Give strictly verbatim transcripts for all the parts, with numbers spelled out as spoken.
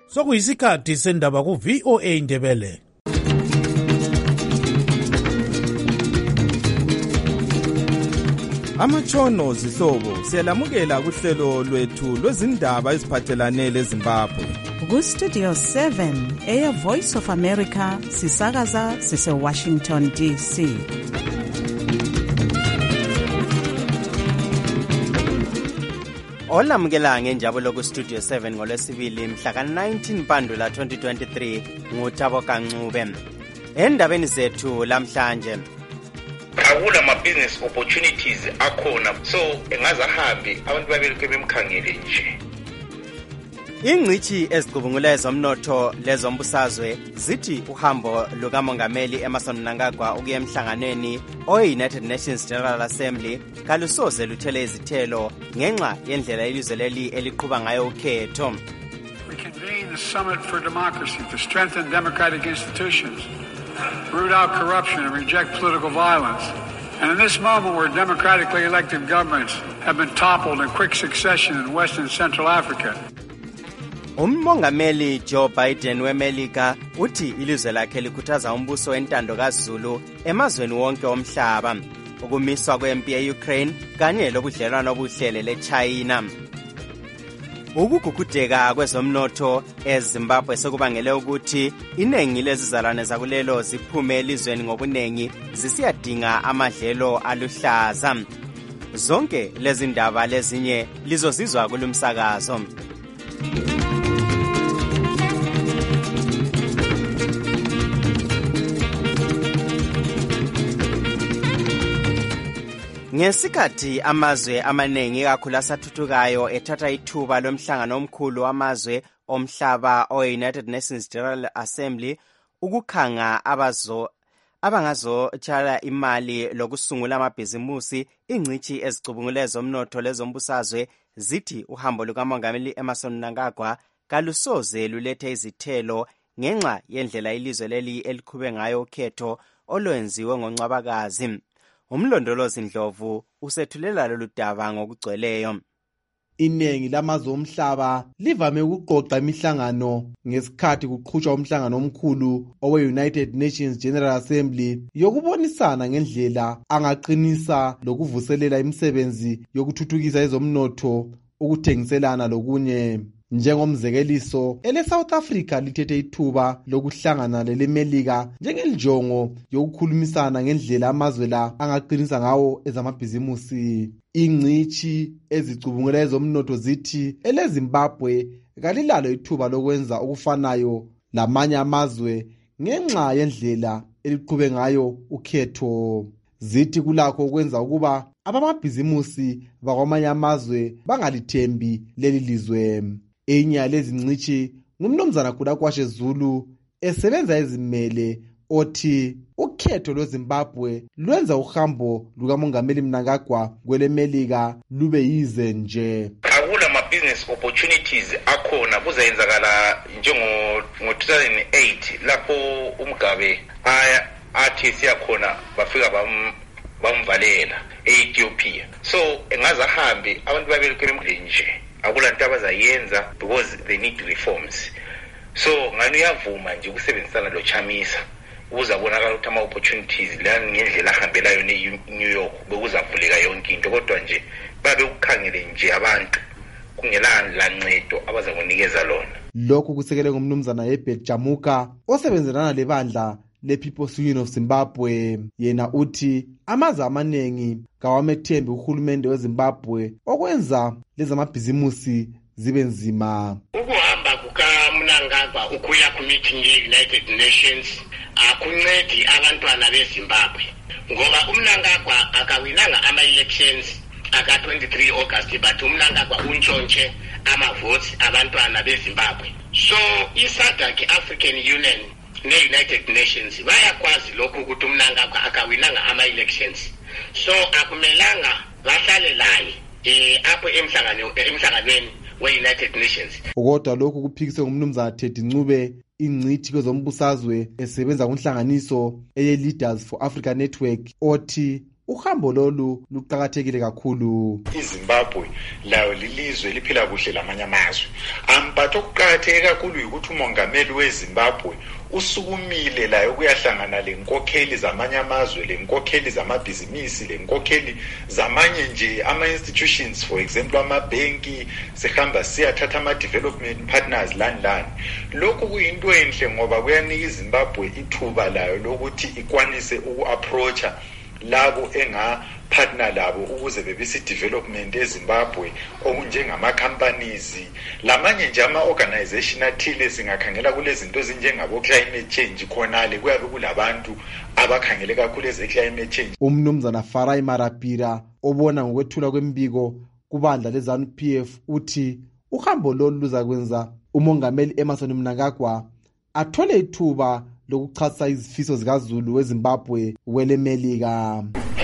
sokuyisikhathi sendaba ku V O A Ndebele. Amatshono zihlobo siyalamukela kuhlelo lwethu lwezindaba eziphathelane leZimbabwe. Ku Studio seven eya Voice of America sisakaza sise Washington D C. Olamukela ngenjabulo ku Studio seven ngolwesibili mhla ka nineteen Mpandula twenty twenty-three nguThabo Kancube. Endabeni zethu lamhlanje akula ma business opportunities akhona, so engazahambi abantu babelike bemkhangele nje. Ingcithi ezicubungula ezomnotho lezombusazwe zithi uhambo lukamongameli Emmerson Mnangagwa ukuya emhlanganweni o-United Nations General Assembly kalusoze luthele izithelo ngenxa yendlela ilizwe leli eliqhuba ngayo ukhetho. We convene the Summit for Democracy to strengthen democratic institutions, root out corruption and reject political violence. And in this moment where democratically elected governments have been toppled in quick succession in West and Central Africa. Umongameli Joe Biden weMelika uthi ilizwe lakhe likhuthaza umbuso wentando kaZulu emazweni wonke omhlaba, ukumiswa kwempi eUkraine kanye lokudlelwano obuhlele leChina. Ukugugudeka kwezomnotho eZimbabwe sekubangele ukuthi iningi lezizalwane zakulelo ziphume elizweni ngobunengi zisiyadinga amadlelo aluhlaza. Zonke lezi ndaba lezinye lizozizwa kulumsakazo. Ngesikhathi amazwe amaningi kakhulu asathuthukayo ethatha ithuba lomhlangano omkhulu wamazwe omhlaba o-United Nations General Assembly ukukhanga abazo abangazotshala imali lokusungula amabhizimusi, ingcithi ezicubungula ezomnotho lezombusazwe zithi uhambo lukamongameli Emmerson Mnangagwa kalusoze lulethe izithelo ngenxa yendlela ilizwe leli eliqhube ngayo ukhetho olwenziwe ngoNcwabakazi. Umlondolozi Ndlovu usethulela lolu daba ngokugcweleyo. Iningi lamazwe omhlaba livame ukuqoqa imihlangano ngesikhathi kuqhutshwa umhlangano omkhulu owe-United Nations General Assembly yokubonisana ngendlela angaqinisa lokuvuselela imisebenzi yokuthuthukisa ezomnotho, ukuthengiselana lokunye. Njengomzekeliso, ele South Africa lithethe ithuba lokuhlangana leleMelika njengelijongo yokukhulumisana ngendlela amazwe la angaqinisa ngawo ezamabhizimusi. Ingcithi ezicubungula ezomnotho zithi ele Zimbabwe kalilalo ithuba lokwenza okufanayo lamanye amazwe ngenxa yendlela eliqhube ngayo ukhetho. Zithi kulakho ukwenza ukuba abamabhizimusi bakwamanye amazwe bangalithembi leli lizwe. Enye lezi ngcithi ngumnumzana Kulakwashe Zulu esebenza ezimele othi ukhetho lweZimbabwe lwenza uhambo lukamongameli Mnangagwa kweleMelika lube yize nje. Akula ma business opportunities akhona kuzayenzakala njengo ngo two thousand eight lapho uMgabe aya athi siyakhona bafika bam bamvalela eEthiopia. So engazahambi abantu babelike nje akula nto abazayenza because they need reforms. So ngani uyavuma nje ukusebenzisana lo Chamisa uzabonakala ukuthi ama opportunities la ngendlela ahambelayo neNew York bekuzavuleka yonke into, kodwa nje babe ukukhangele nje abantu kungelana lancedo abazakunikeza lona. Lokhu kusekele ngomnumzana Herbert Jamuka osebenzelana lebandla le-People's Union of Zimbabwe. Yena uthi amazwe amaningi kawamethembi uhulumende weZimbabwe okwenza lezamabhizimusi zibe nzima. Ukuhamba kukaMnangagwa ukuya ku meeting ye-United Nations akuncedi abantwana beZimbabwe ngoba uMnangagwa akawinanga ama-elections aka twenty-three August, but uMnangagwa untshontshe ama-votes abantwana beZimbabwe. So i-SADC African Union ne-United Nations bayakwazi lokhu ukuthi uMnangagwa akawinanga ama-elections, so akumelanga bahlale laye eh apho emhlangano emhlanganweni we-United Nations. Kodwa lokhu kuphikiswe ngumnumzana Teddy Ncube, ingcithi kwezombusazwe esebenza kunhlanganiso eye Leaders for Africa Network, othi uhambo lolu luqakathekile kakhulu. iZimbabwe layo lilizwe liphila kuhle lamanye amazwe. Ampatho okuqakatheke kakhulu ukuthi umongameli weZimbabwe usukumile layo kuyahlangana lenkokheli zamanye amazwe, lenkokheli zamabhizinisi, lenkokheli zamanye nje ama-institutions, for example amabhenki, sihamba siyathatha ama-development partners lani lani. Lokhu kuyinto enhle ngoba kuyanika iZimbabwe ithuba layo lokuthi ikwanise uku-approacha labo enga-partner labo ukuze bebise development eZimbabwe okunjengama-companies, lamanye nje ama-organization athile singakhangela kule zinto ezinjengabo-climate change khonale kuyabe kulabantu abakhangele kakhulu eze-climate change. Umnumzana Farai Marapira obona ngokwethula kwembiko kubandla le-ZANU P F uthi uhambo lolu luzakwenza umongameli Emmerson Mnangagwa athole ithuba lokuchasa izifiso zikaZulu weZimbabwe wele Melika.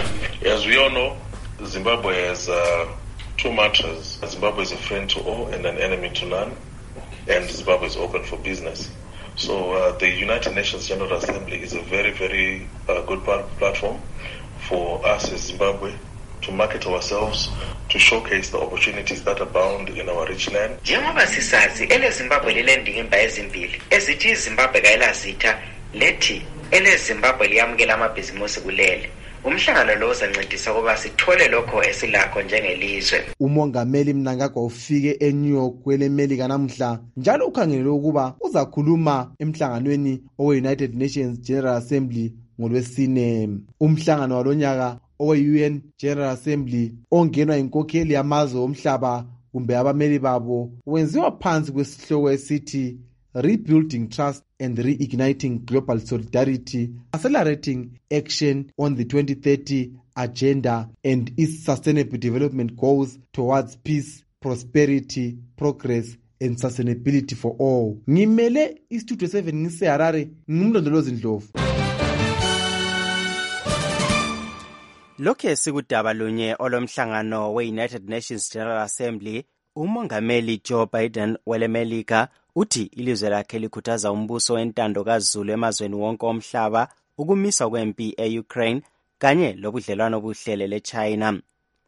As we all know, Zimbabwe has uh, two mantras. Zimbabwe is a friend to all and an enemy to none, and Zimbabwe is open for business. So uh, the United Nations General Assembly is a very, very uh, good platform for us as Zimbabwe to market ourselves, to showcase the opportunities that abound in our rich land. Njengoba sisazi ele Zimbabwe lilendingimba ezimbili ezithi iZimbabwe kayilazitha lethi ele Zimbabwe liyamukela amabhizinisi kulele. Umhlangano lo uzancedisa ukuba sithole lokho esilakho njengelizwe. Umongameli Mnangagwa ufike eNew York kwele Melika namhla njalo ukhangelele ukuba uzakhuluma emhlanganweni owe-United Nations General Assembly ngolwesine. Umhlangano walonyaka owe-U N General Assembly ongenwa inkokheli yamazwe omhlaba kumbe abameli babo wenziwa phansi kwesihloko esithi Rebuilding Trust and Reigniting Global Solidarity, Accelerating Action on the twenty thirty Agenda and its Sustainable Development Goals towards Peace, Prosperity, Progress and Sustainability for All. Ngimele iStudio seven ngise Harare, ngumlondolozi Ndlovu. Lokhe sikudaba lunye olomhlangano we-United Nations General Assembly, umongameli Joe Biden wele Melika uthi ilizwe lakhe likhuthaza umbuso wentando kaZulu emazweni wonke omhlaba ukumisa kwempi e-Ukraine kanye lobudlelwano obuhlele leChina.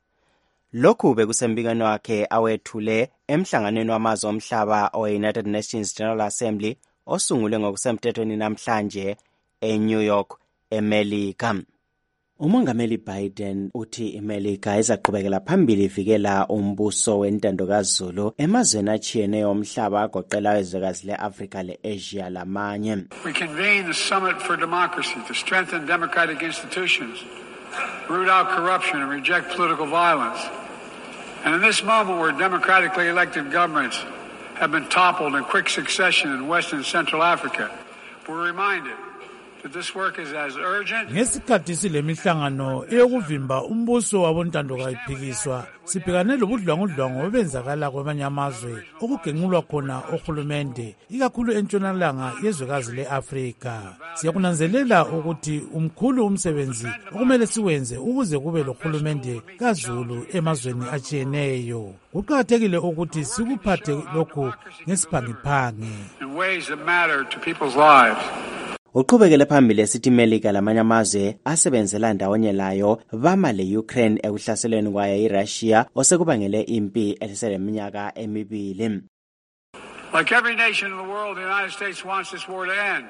Lokhu bekusembikweni wakhe awethule emhlanganweni wamazwe omhlaba owe-United Nations General Assembly osungulwe ngokusemthethweni namhlanje eNew York, eMelika. Umongameli Biden uthi iMelika izaqhubekela phambili ivikela umbuso wentando kaZulu emazweni achiyeneyo omhlaba agoqela izwekazi le-Afrika le-Asia lamanye. We convene the Summit for Democracy to strengthen democratic institutions, root out corruption and reject political violence. And in this moment where democratically elected governments have been toppled in quick succession in West and Central Africa, we're reminded that this work is as urgent. Ngesikhathi silemihlangano eyokuvimba umbuso wabontando kayiphikiswa sibhekane lobudlwangudlwangu obenzakala kwamanye amazwe okugenqulwa khona ohulumende ikakhulu entshonalanga yezwekazi le-Afrika. Siyakunanzelela ukuthi umkhulu umsebenzi okumele siwenze ukuze kube lohulumende kaZulu emazweni achiyeneyo. Kuqakathekile ukuthi sikuphathe lokhu ngesiphangiphangi. In ways that matter to people's lives. Uqhubekele phambili esithi iMelika lamanye amazwe asebenzela ndawonye layo bama le-Ukraine ekuhlaselweni kwayo iRussia osekubangele impi eliseleminyaka emibili. Like every nation in the world, the United States wants this war to end.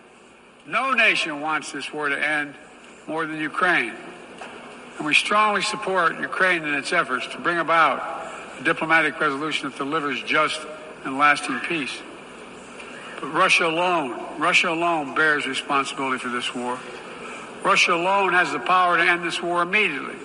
No nation wants this war to end more than Ukraine. And we strongly support Ukraine in its efforts to bring about a diplomatic resolution that delivers just and lasting peace. But Russia alone, Russia alone bears responsibility for this war. Russia alone has the power to end this war immediately.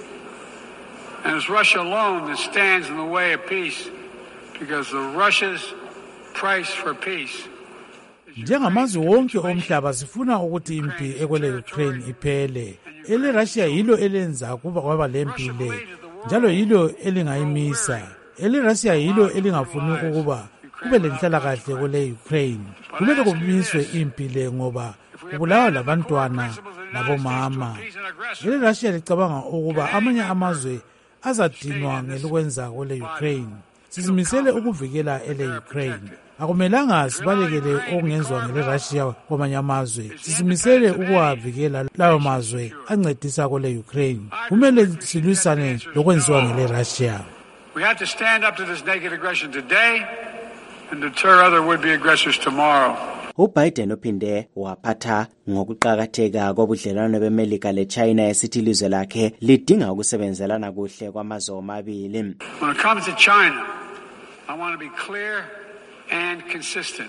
And it's Russia alone that stands in the way of peace because the Russia's price for peace. Njengamazwe wonke omhlaba sifuna ukuthi impi ekwele Ukraine iphele. Ele Russia yilo elenza kuba kwaba lempi le. Njalo yilo elingayimisa. Ele Russia yilo elingafuni ukuba kube lenhlalakahle kwele Ukraine. Kumele kumiswe impi le ngoba kubulawa labantwana labomama. Ele Russia licabanga ukuba amanye amazwe azadinwa ngelokwenza kwele Ukraine. sizimisele ukuvikela ele-Ukraine. Akumelanga sibalekele okungenziwa ngele-Russia kwamanye amazwe. Sisimisele ukuwavikela lawo mazwe ancedisa kwele-Ukraine. Kumele silwisane lokwenziwa ngele-Russia. We have to stand up to this naked aggression today and deter other would-be aggressors tomorrow. uBiden uphinde waphatha ngokuqhakatheka kobudlelwano beMelika leChina esithi ilizwe lakhe lidinga ukusebenzelana kuhle kwamazwe omabili. When it comes to China, I want to be clear and consistent.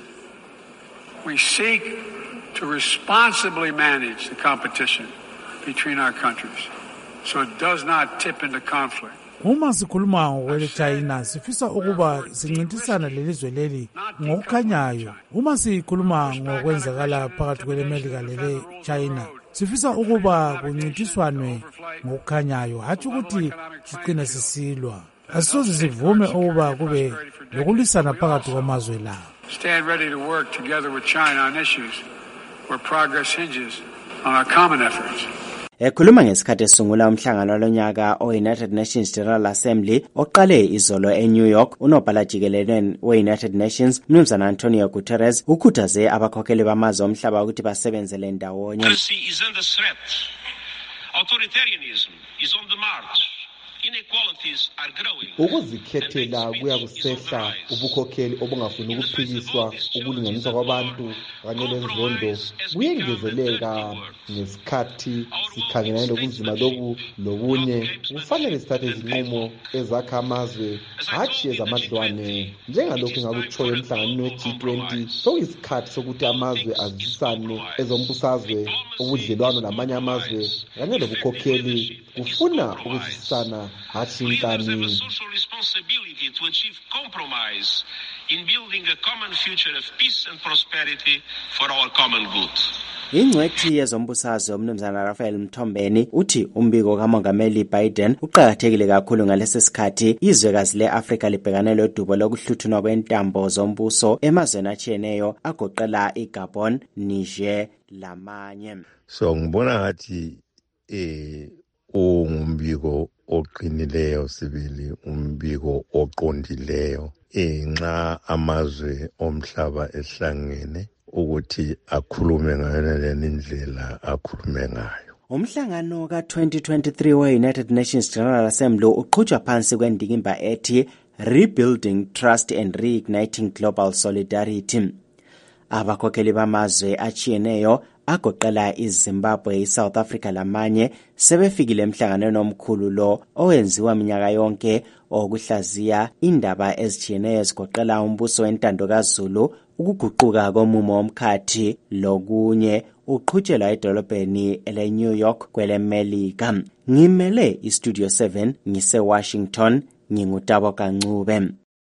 We seek to responsibly manage the competition between our countries so it does not tip into conflict. Uma sikhuluma ngokwele-China sifisa ukuba sincintisana lelizwe leli ngokukhanyayo. Uma sikhuluma ngokwenzakala phakathi kwele-Melika lele-China sifisa ukuba kuncintiswanwe ngokukhanyayo, hatshi ukuthi sigcine sisilwa. Asisoze sivume ukuba kube lokulwisana phakathi kwamazwe la. Stand ready to work together with China on issues where progress hinges on our common efforts. Ekhuluma ngesikhathi esungula umhlangano lonyaka o-United Nations General Assembly oqale izolo eNew York, unobhala jikelele we-United Nations Mnumzana Antonio Guterres ukhuthaze abakhokheli bamazwe omhlaba ukuthi basebenzele ndawonye. Democracy is under threat. Authoritarianism is on the march. Inequalities are growing. Ukuzikhethela kuya kusehla, ubukhokheli obungafuni ukuphikiswa, ukulinganiswa kwabantu kanye lenzondo kuyengezeleka ngesikhathi sikhangelana nobunzima lobu lobunye. Kufanele sithathe izinqumo ezakha amazwe hatshi ezamadlwane njengalokhu engakutshoyo emhlanganweni we-G twenty. Sokuyisikhathi sokuthi amazwe azisane ezombusazwe, ubudlelwano namanye amazwe kanye lobukhokheli kufuna ukuzisana hatshi inkani. Social responsibility to achieve compromise in building a common future of peace and prosperity for our common good. Ingcwethi yezombusazwe uMnumzana Raphael Mthombeni uthi umbiko kaMongameli Biden uqhakathekile kakhulu ngalesi sikhathi izwekazi le-Afrika libhekane lodubo lokuhluthunwa kwentambo zombuso emazweni atshiyeneyo agoqela iGabon, Niger lamanye. So ngibona ngathi eh ungumbiko oqinileyo sibili, umbiko oqondileyo enxa amazwe omhlaba ehlangene ukuthi akhulume ngayo lendlela akhulume ngayo. Umhlangano ka twenty twenty-three we-United Nations General Assembly uqhutshwa phansi kwendikimba ethi Rebuilding Trust and Reigniting Global Solidarity. Abakhokheli bamazwe achiyeneyo agoqela iZimbabwe, iSouth Africa lamanye sebefikile emhlanganweni omkhulu lo owenziwa minyaka yonke okuhlaziya indaba ezichiyeneyo ezigoqela umbuso wentando kaZulu, ukuguquka komumo womkhathi lokunye uqhutshelwa edolobheni ele-New York kwele-Melika. Ngimele iStudio seven ngise-Washington, ngingutabo Kancube.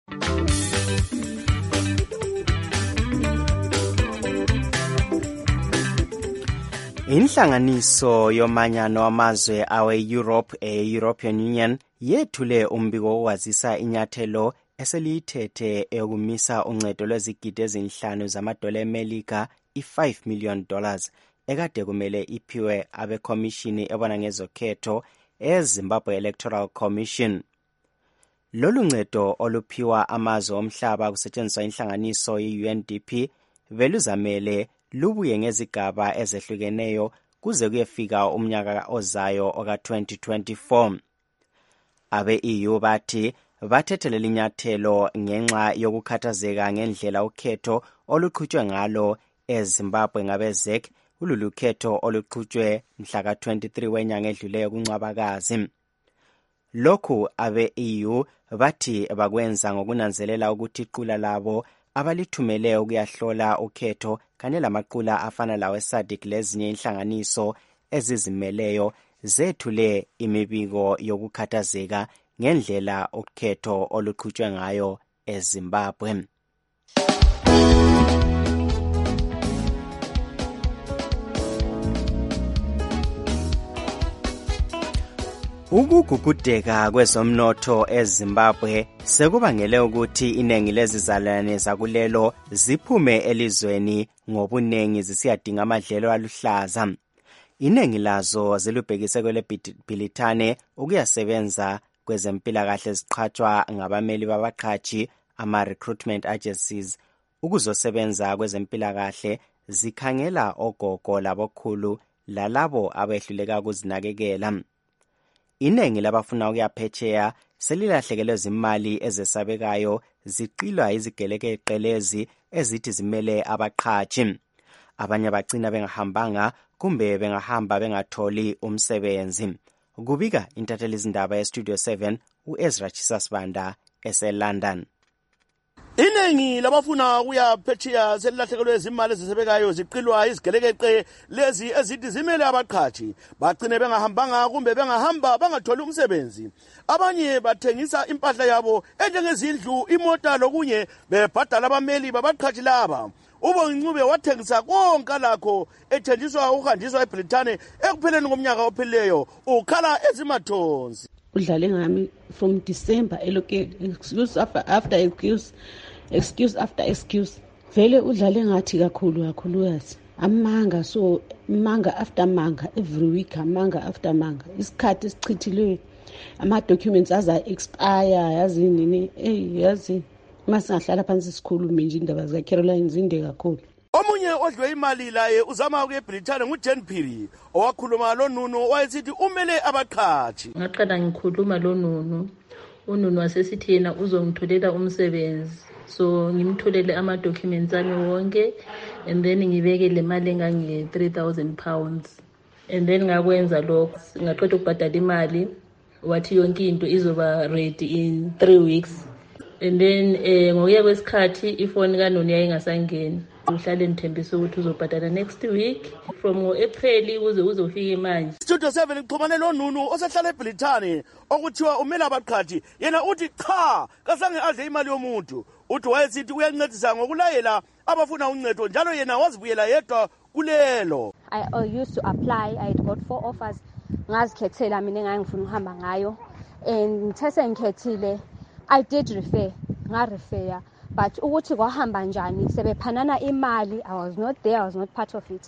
Inhlanganiso yomanyano wamazwe awe-Europe e-European Union yethule umbiko wowazisa inyathelo eseliyithethe eyokumisa uncedo lwezigidi ezinhlanu zamadola eMelika i-five million dollars ekade kumele iphiwe abekhomishini ebona ngezokhetho eZimbabwe Electoral Commission. Lolu ncedo oluphiwa amazwe omhlaba kusetshenziswa inhlanganiso ye-U N D P veluzamele lubuye ngezigaba ezehlukeneyo kuze kuyefika umnyaka ozayo oka twenty twenty-four. Abe-E U bathi bathethelela inyathelo ngenxa yokukhathazeka ngendlela ukhetho oluqhutshwe ngalo eZimbabwe ngabe-Z E C, ululu khetho oluqhutshwe mhla ka twenty-three wenyanga edluleyo kuNcwabakazi. Lokhu abe-E U bathi bakwenza ngokunanzelela ukuthi iqula labo abalithumele ukuyahlola ukhetho kanye lamaqula afana lawe SADC lezinye inhlanganiso ezizimeleyo zethule imibiko yokukhathazeka ngendlela ukhetho oluqhutshwe ngayo eZimbabwe. Ukugugudeka kwezomnotho eZimbabwe sekubangele ukuthi iningi lezizalwane zakulelo ziphume elizweni ngobunengi zisiyadinga amadlelo aluhlaza. Iningi lazo zilubhekise kwele bhilithane ukuyasebenza kwezempilakahle ziqhatshwa ngabameli babaqhatshi ama-recruitment agencies ukuzosebenza kwezempilakahle zikhangela ogogo labokhulu lalabo abehluleka ukuzinakekela. Iningi labafuna ukuya phetsheya selilahlekelwe zimali ezesabekayo ziqilwa izigelekeqelezi ezithi zimele abaqhatshi. Abanye bagcina bengahambanga kumbe bengahamba bengatholi umsebenzi. Kubika intatheli izindaba ye-Studio seven u-Ezra Chisasibanda ese-London. Iningi labafuna ukuya phetsheya selilahlekelwe izimali ezisebekayo ziqilwa izigelekeqe lezi ezithi zimele abaqhatshi bagcine bengahambanga kumbe bengahamba bangatholi umsebenzi. Abanye bathengisa impahla yabo enjengezindlu, imota lokunye bebhadala abameli babaqhatshi laba. UBongincube wathengisa konke lakho ethenjiswa ukuhanjiswa eBrithani ekupheleni komnyaka ophelileyo ukhala ezimathonsi. Udlale ngami from December eloke excuse after after excuse excuse after excuse vele udlale ngathi kakhulu kakhulu yazi amanga so manga after manga every week amanga after manga isikhathi esichithilwe ama documents aza expire yazi nini eh yazi masingahlala phansi sikhulume nje indaba zika Caroline zinde kakhulu. Omunye odlwe imali laye uzama ukuya eBrithani nguJen Phiri owakhuluma lonunu wayesithi umele abaqhatshi. Ngaqala ngikhuluma lonunu ununu wasesithi yena uzongitholela umsebenzi so ngimtholele ama documents ami wonke and then ngibeke le mali engange three thousand pounds and then ngakwenza lokho ngaqeda ukubhadala imali wathi yonke into izoba ready in three weeks and then eh ngokuya kwesikhathi ifoni kanoni yayingasangeni. Uhlale nithembisa ukuthi uzobhadala next week from April ukuze uzofika manje. Studio seven ixhumane lonunu osehlala eBrithani okuthiwa umela abaqhatshi yena uthi cha kasange adle imali yomuntu uthi wayesithi uyancedisa ngokulayela abafuna uncedo njalo yena wazibuyela yedwa kulelo. I used to apply. I had got four offers ngazikhethela mina engangifuna ukuhamba ngayo and ngithese ngikhethile I did refer nga refer but ukuthi kwahamba njani sebephanana imali I was not there, I was not part of it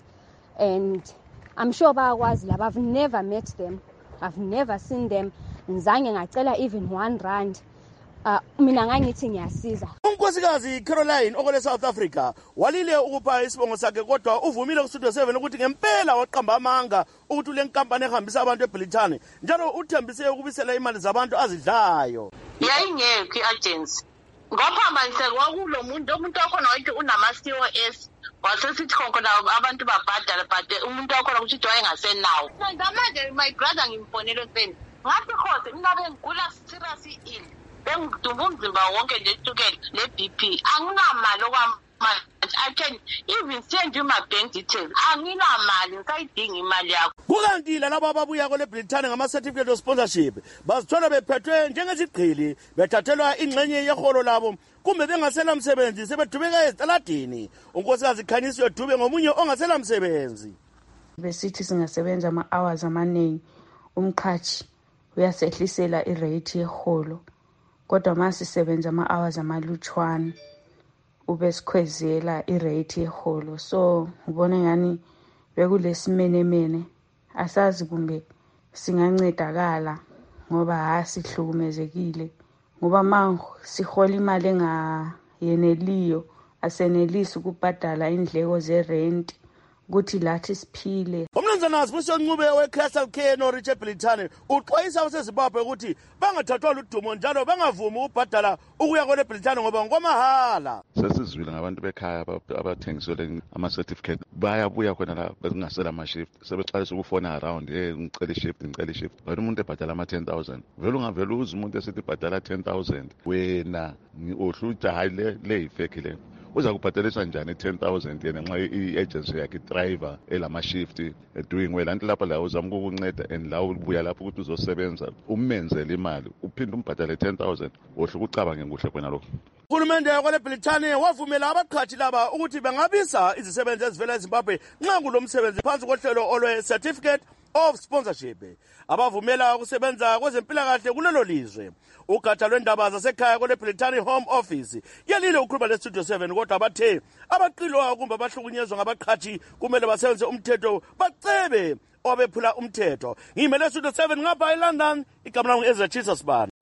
and I'm sure bayakwazi laba. I've never met them, I've never seen them, ngizange ngacela even one rand. Uh, mina ngangithi ngiyasiza. Unkosikazi Caroline okole South Africa walile ukupha isibongo sakhe kodwa uvumile ku Studio seven ukuthi ngempela waqamba amanga ukuthi le nkampani ehambisa abantu eBrithani njalo uthembise ukubisela imali zabantu azidlayo. Yayingekho i-agency ngophamba nje kwakulo muntu umuntu okhona wathi unama C O S wasesithi khona abantu babhadala but umuntu okhona ukuthi wayengasenawo. Ngamanje my brother ngimfonele sen ngathi khose mina bengigula serious ill bengidumba umzimba wonke nje tukela le B P anginamali okwamanje I can even send you my bank details anginamali ngayidinga imali yakho. Kukanti laba ababuya kole Britain ngama certificate of sponsorship bazithola bephethwe njengezigqili bethathelwa ingxenye yeholo labo kumbe bengasela umsebenzi sebedubeka ezitaladini. Unkosikazi Khanyiswe Dube ngomunye ongasela umsebenzi. Besithi singasebenza ama hours amaningi umqhashi uyasehlisela irate yeholo kodwa mase sebenza ama hours amalutshwana ubesikhwezela irate yeholo so ubona ngani bekulesimene asazi kumbe singancedakala ngoba hasihlukumezekile ngoba manje sihola imali engayeneliyo asenelisi ukubhadala indleko zerent ukuthi lathi siphile. Umnumzana Sibusiso Ncube weCastle Care no Richard Britain uxwayisa abaseZimbabwe ukuthi bangathathwa ludumo njalo bangavumi ukubhadala ukuya kole Britain ngoba ngomahala. Sesizwile ngabantu bekhaya abathengisele ama certificate bayabuya khona la bezingasela ama shift sebexalisa ukufona around eh ngicela shift ngicela shift but umuntu ebhadala ama ten thousand vele ungavela uze umuntu esithi bhadala ten thousand wena ohluta hayi le le fake le uza kubhadalisa njani ten thousand yena nxa i-agency yakhe driver elama shift doing well anti lapha la uzama ukukunceda and la ubuya lapho ukuthi uzosebenza umenzele imali uphinde umbhadale ten thousand wohla ukucabange nguhle kwena lokho. Uhulumende kwele Britain wavumela abaqhathi laba ukuthi bangabisa izisebenzi ezivela eZimbabwe nxa kulomsebenzi phansi kohlelo olwe certificate of sponsorship abavumela ukusebenza kwezempilakahle kulelo lizwe. Ugatsha lwendaba zasekhaya kole Britain Home Office yalile ukhuluma le Studio seven kodwa bathe abaqilwa kumbe abahlukunyezwa ngabaqhathi kumele basebenze umthetho bacebe obephula umthetho. Ngimele Studio seven ngapha eLondon igama lami Ezra Chisasibanda.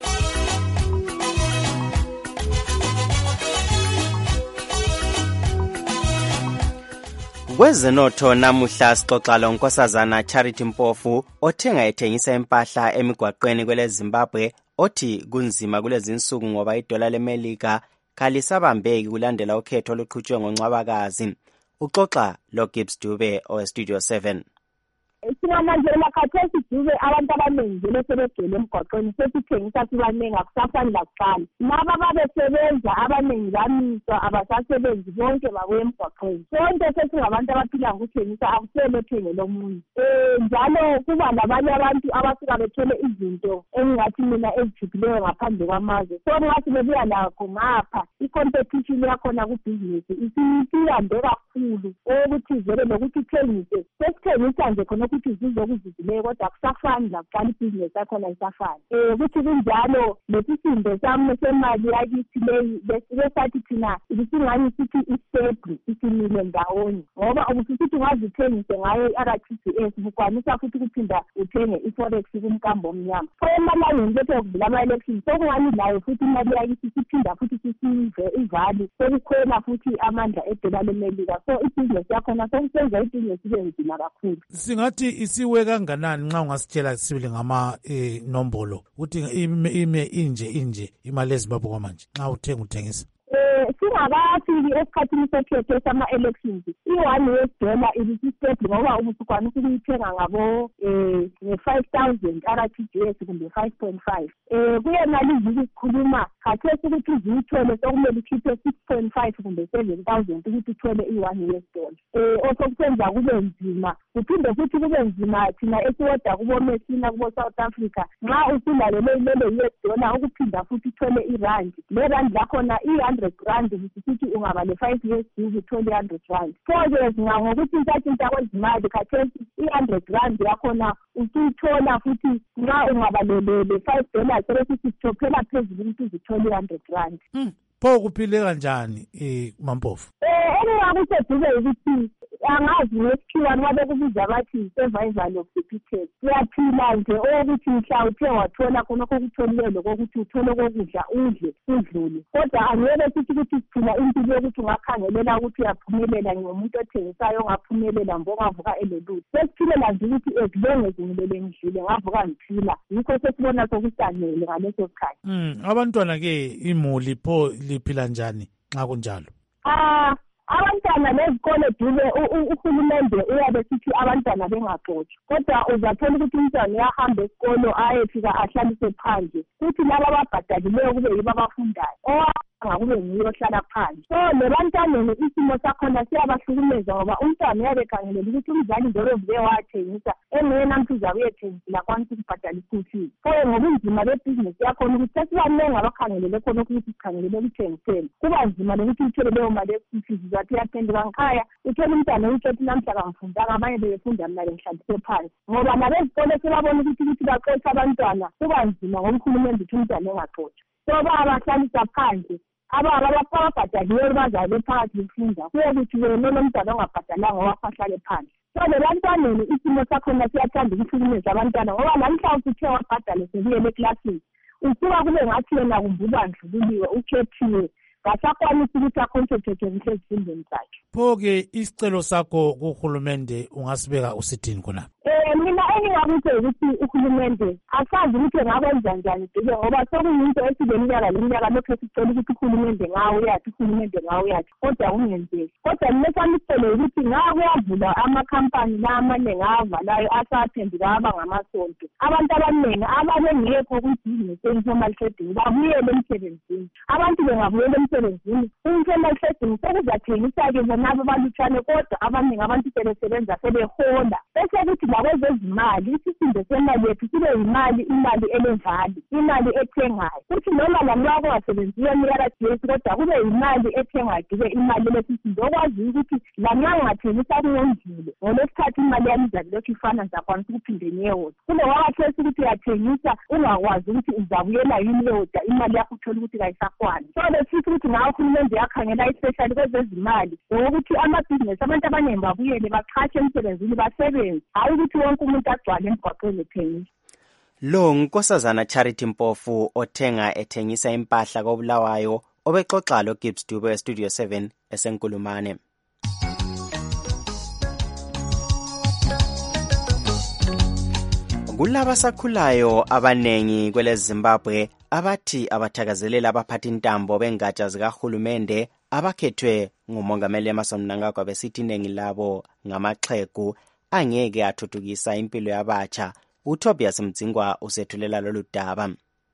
Kwezenotho namuhla sixoxa lo Nkosazana Charity Mpofu othenga ethengisa impahla emigwaqweni kwele Zimbabwe othi kunzima kulezi insuku ngoba idola leMelika kalisabambeki kulandela ukhetho oluqhutshwe ngoNcwabakazi. Uxoxa lo Gibbs Dube o Studio seven. Sinamanje lakhathesi Dube abantu abaningi lesebegcwele emgwaqweni sesithengisa sibanengi akusafani lakuqala. Laba babesebenza abaningi bamiswa abasasebenzi bonke babuye emgwaqweni. Sonke sesingabantu abaphila ngokuthengisa akusele ethengele omunye. Eh njalo kuba labanye abantu abasuka bethole izinto engathi mina ezijiphileyo ngaphandle kwamazwe. So ngathi bebuya lakho ngapha i-competition yakhona ku-business isiyande kakhulu ukuthi vele lokuthi uthengise sesithengisa nje khona ukuthi izinto okuzizileyo kodwa akusafani lakuqala ibhizinesi yakhona isafani. Eh ukuthi kunjalo lesisindo sami semali yakithi leyi besathi thina isingani sithi istable isimile ndawonye ngoba ubusithi ungazithengise ngayo i-R T G S ukwanisa futhi ukuphinda uthenge i-forex kumkambo omnyama. So emalangeni lethe kuvula ama-elections sokungani layo futhi imali yakithi siphinda futhi sisive ivali sokukhwela futhi amandla edola leMelika. So ibhizinesi yakhona sokusenza ibhizinesi ibe nzima kakhulu. Singathi isiwe kanganani nxa ungasitshela sibili ngama eh, nombolo ukuthi ime, ime inje inje imali eZimbabwe kwamanje nxa uthenga uthengisa? Eh singakafiki esikhathini sekhetho sama-elections i-one US dollar ibisistable ngoba ubusukwanisa ukuyithenga ngabo eh nge-five thousand R T G S kumbe five point five. Eh kuyena liviki sikhuluma khathesi ukuthi uziyithole sokumele ukhiphe six point five kumbe seven thousand ukuthi uthole i-one US dollar. Eh osokusenza kube nzima kuphinde futhi kube nzima thina esiwoda kubo Messina kubo South Africa nxa usulalele lelo U S dollar ukuphinda futhi uthole irand. Le rand lakhona i-one hundred rand ukuthi ungaba le five years uthole one hundred rand. four years ngokuthi intshathintsha kwezimali khathesi i-one hundred rand yakhona usuyithola futhi nxa ungaba le five dollars sesithi sithophela phezulu ukuthi uzithole one hundred rand. Pho kuphile kanjani eh Mampofu? Eh engakuseduze ukuthi angazi ngesikhiwa nwabe kubiza bathi survival of the fittest. Uyaphila nje ukuthi mhla uthe wathola khonokho okutholile lokuthi uthole kokudla udle udlule. Kodwa angeke sithi ukuthi siphila impilo yokuthi ungakhangelela ukuthi uyaphumelela ngomuntu othengisayo ongaphumelela mbokavuka eloluthi. Sesiphilela nje ukuthi ezilenge zingilele ngidlile ngavuka ngiphila. Yikho sesibona sokusanele ngaleso sikhathi. Mm abantwana ke imuli pho liphila njani nxa kunjalo? Ah abantwana lezikole Dube uhulumende uyabe sithi abantwana bengaxotsha kodwa uzathola ukuthi umntwana uyahamba esikolo ayefika ahlalise phandle kuthi laba ababhadalileyo kube yibo abafundayo ngakube nguye ohlala phansi. So lebantwaneni isimo sakhona siyabahlukumeza ngoba umntwana uyabe ekhangelela ukuthi umzali njalo uvuke wathengisa engiyena mntu uzabe uyethengisa kwanisa ukubhadala i-school fees. So ngobunzima bebhizinesi yakhona ukuthi sesibanengi abakhangelele khona ukuthi sikhangelele ukuthengisela kuba nzima lokuthi uthole leyo mali ye-school fees uzathi uyaphenduka ngikhaya uthole umntwana utshothi namhla kamfundanga abanye bebefunda mina bengihlalise phansi ngoba nabezikole sebabona ukuthi ukuthi baxotsha abantwana kuba nzima ngoba uhulumende uthi umntwana engaxotshwa. So bayabahlalisa phandle ababa ababhadaliweyo bazabe phakathi befunda kuyokuthi wena nomntwana ongabhadalanga owakhahlale phansi. So lebantwaneni isimo sakhona siyathanda ukuhlukumeza abantwana ngoba namhla uthe wabhadale sebuyele eklasini usuka kube ngathi yena kumbuka ndluliwe ukhethiwe ngasakwanisa ukuthi aconcentrate ezifundweni zakhe. Pho-ke isicelo sakho kuhulumende ungasibeka usithini khona? Eh mina engingakuthe ukuthi uhulumende asazi ukuthi ngakwenza njani Dube ngoba sokuyinto esileminyaka leminyaka lokho sicela ukuthi uhulumende ngawo uyathi uhulumende ngawo uyathi kodwa kungenzeki. Kodwa mina sami sicela ukuthi ngakuyavula amakhampani lamanengi avalayo asaphenduka aba ngamasonto. Abantu abaningi ababengekho kwibhizinesi informal trading babuyele emsebenzini. Abantu bengabuyela emsebenzini informal trading sokuzathengisa-ke bona abalutshwane kodwa abaningi abantu sebesebenza sebehola bese kuthi lakwezezimali isisindo semali yethu sibe yimali imali elevali imali ethengayo kuthi noma lamlako wasebenziwe e-R T G S kodwa kube yimali ethengayo kube imali lesisindo okwazi ukuthi lamla ungathengisa kungondlile ngolwesikhathi imali yami izalokhu ifana zakwanisa ukuphinde nyewoda kule wakathesi ukuthi uyathengisa ungakwazi ukuthi uzabuyela yini leyoda imali yakho uthole ukuthi kayisakwani. So lesithi ukuthi ngawo uhulumende yakhangela especially kwezezimali ngokuthi amabhizinesi abantu abaningi babuyele baqhatshe emsebenzini basebenze hayi ukuthi wonke umuntu agcwale emgwaqweni ethengisa. Lo Nkosazana Charity Mpofu othenga ethengisa impahla koBulawayo obexoxa lo Gibbs Dube Studio seven esenkulumane. Kulabasakhulayo abanengi kwele Zimbabwe abathi abathakazelela abaphathi ntambo bengatsha zikahulumende abakhethwe ngumongameli Emmerson Mnangagwa besithi iningi labo ngamaxhegu angeke athuthukisa impilo yabatsha. uTobias Mdzingwa usethulela lolu daba.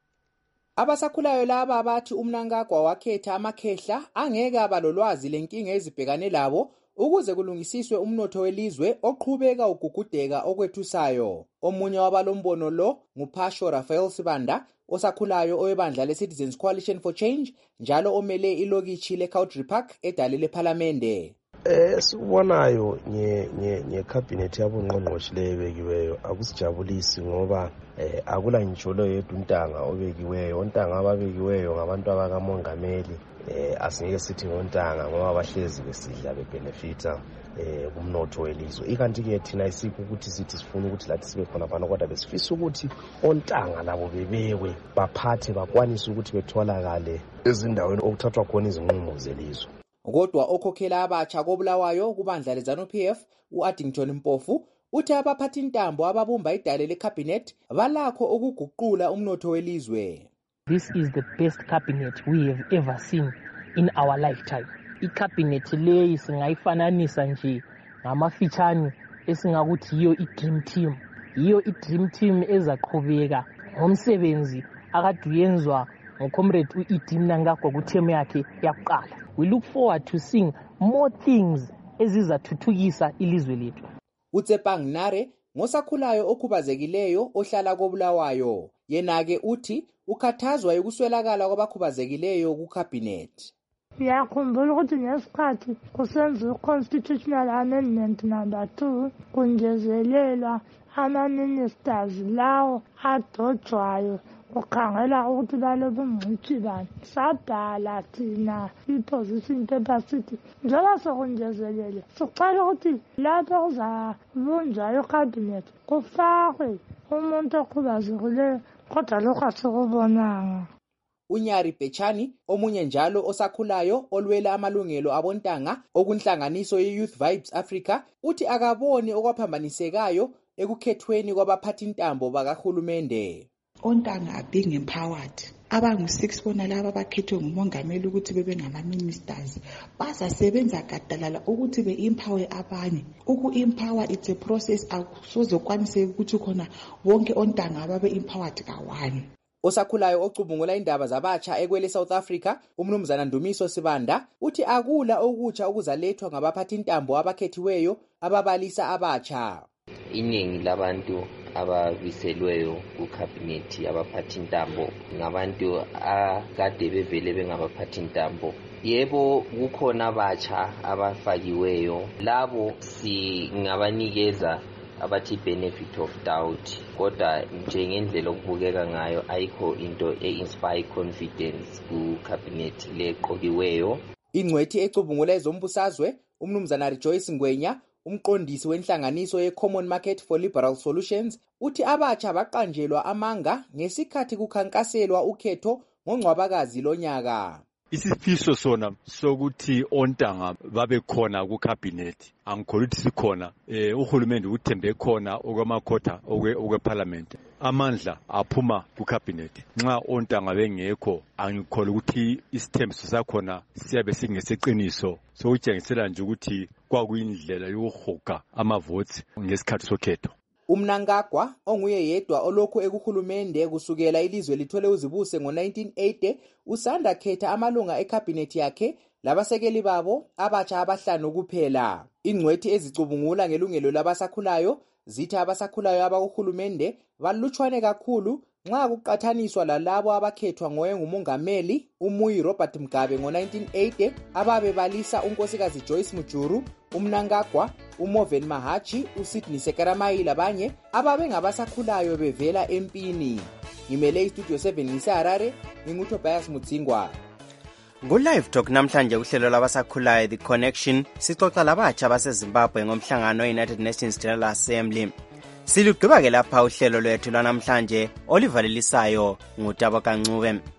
Abasakhulayo laba abathi uMnangagwa wakhetha amakhehla angeke abalolwazi lenkinga ezibhekane labo ukuze kulungisiswe umnotho welizwe oqhubeka ugugudeka okwethusayo. Omunye wabalombono lo nguPasho Raphael Sibanda osakhulayo owebandla leCitizens Coalition for Change njalo omele ilokishi leCountry Park edale lePhalamende. Eh sikubonayo nye nye nye cabinet yabongqongqoshi lebekiweyo akusijabulisi ngoba eh akula njolo yedwa untanga obekiweyo. Ontanga ababekiweyo ngabantu abakamongameli eh asingeke sithi ngontanga ngoba bahlezi besidla bebenefita eh kumnotho welizwe. Ikanti ke thina isipho ukuthi sithi sifuna ukuthi lathi sibe khona bana kodwa besifisa ukuthi ontanga nabo bebekwe baphathe bakwanise ukuthi betholakale ezindaweni okuthathwa khona izinqumo zelizwe. Kodwa okhokhela abatsha kobulawayo kubandla leZanu-P F uAddington Mpofu uthi abaphathi ntambo ababumba idale lecabinet balakho ukuguqula umnotho welizwe. This is the best cabinet we have ever seen in our lifetime. I-cabinet leyi singayifananisa nje ngamafitshane esingakuthi yiyo i-dream team. Yiyo i-dream team ezaqhubeka ngomsebenzi akade uyenzwa ngocomrade u-Edi Mnangagwa kuthemu yakhe yakuqala. We look forward to seeing more things ezizathuthukisa ilizwe lethu. uTsepang Nare ngosakhulayo okhubazekileyo ohlala kobulawayo. Yena-ke uthi ukhathazwa ukuswelakala kwabakhubazekileyo kucabinet. Ngiyakhumbula ukuthi ngesikhathi kusenziwa i-constitutional amendment number two kungezelelwa ama-ministers lawo adojwayo ukhangela ukuthi balobe umngcitshi bani. Sabhala thina i-position paper sithi njengoba sekungezelele sicela ukuthi lapho kuzabunjwa icabinet kufakwe umuntu okhubazekileyo kodwa lokho asikubonanga. uNyari Bechani omunye njalo osakhulayo olwela amalungelo abontanga okunhlanganiso ye-Youth Vibes Africa uthi akaboni okwaphambanisekayo ekukhethweni kwabaphathi ntambo bakahulumende. Ontanga are being empowered. Abangu six bona laba abakhethwe ngumongameli ukuthi bebe ngama-ministers bazasebenza gadalala ukuthi be-empower abanye. Uku-empower it's a process akusozokwanise ukuthi khona wonke ontanga babe empowered kawani. Osakhulayo ocubungula indaba zabatsha ekwele South Africa umnumzana Ndumiso Sibanda uthi akula okutsha okuzalethwa ngabaphathi ntambo abakhethiweyo ababalisa abatsha. Iningi labantu ababiselweyo kucabinet abaphathi ntambo ngabantu akade bevele bengabaphathi ntambo. Yebo kukhona abatsha abafakiweyo labo singabanikeza abathi benefit of doubt kodwa njengendlela okubukeka ngayo ayikho into e-inspire confidence ku-cabinet leqokiweyo. Ingcwethi ecubungula ezombusazwe umnumzana Rejoice Ngwenya umqondisi wenhlanganiso ye-Common Market for Liberal Solutions uthi abatsha baqanjelwa amanga ngesikhathi kukhankaselwa ukhetho ngoNcwabakazi lonyaka. Isifiso sona sokuthi ontanga babe khona ku cabinet angikholwa ukuthi sikhona eh uhulumende uthembe khona okwamakhotha okwe parliament amandla aphuma ku cabinet nxa ontanga bengekho angikholwa ukuthi isithembiso sakhona siyabe singeseqiniso sokutshengisela nje ukuthi kwakuyindlela yokuhoga ama votes ngesikhathi sokhetho. uMnangagwa onguye yedwa olokhu ekuhulumende kusukela ilizwe lithole uzibuse ngo nineteen eighty usanda khetha amalunga ecabinet yakhe labasekeli babo abatsha abahlanu kuphela. Ingcwethi ezicubungula ngelungelo labasakhulayo zithi abasakhulayo abakuhulumende balutshwane kakhulu nxa kuqathaniswa lalabo abakhethwa ngoyengumongameli uMuyi Robert Mugabe ngo nineteen eighty ababe balisa unkosikazi Joyce Mujuru, uMnangagwa, uMoven Mahachi, uSydney Sekeramai labanye ababe ngabasakhulayo bevela empini. Ngimele iStudio seven ngiseHarare, nginguTobias Mudzingwa. Ku-Live Talk namhlanje uhlelo lwabasakhulayo The Connection sixoxa labatsha baseZimbabwe ngomhlangano we-United Nations General Assembly. Silugqiba ke lapha uhlelo lwethu lwanamhlanje olivalelisayo nguTabo Kancube.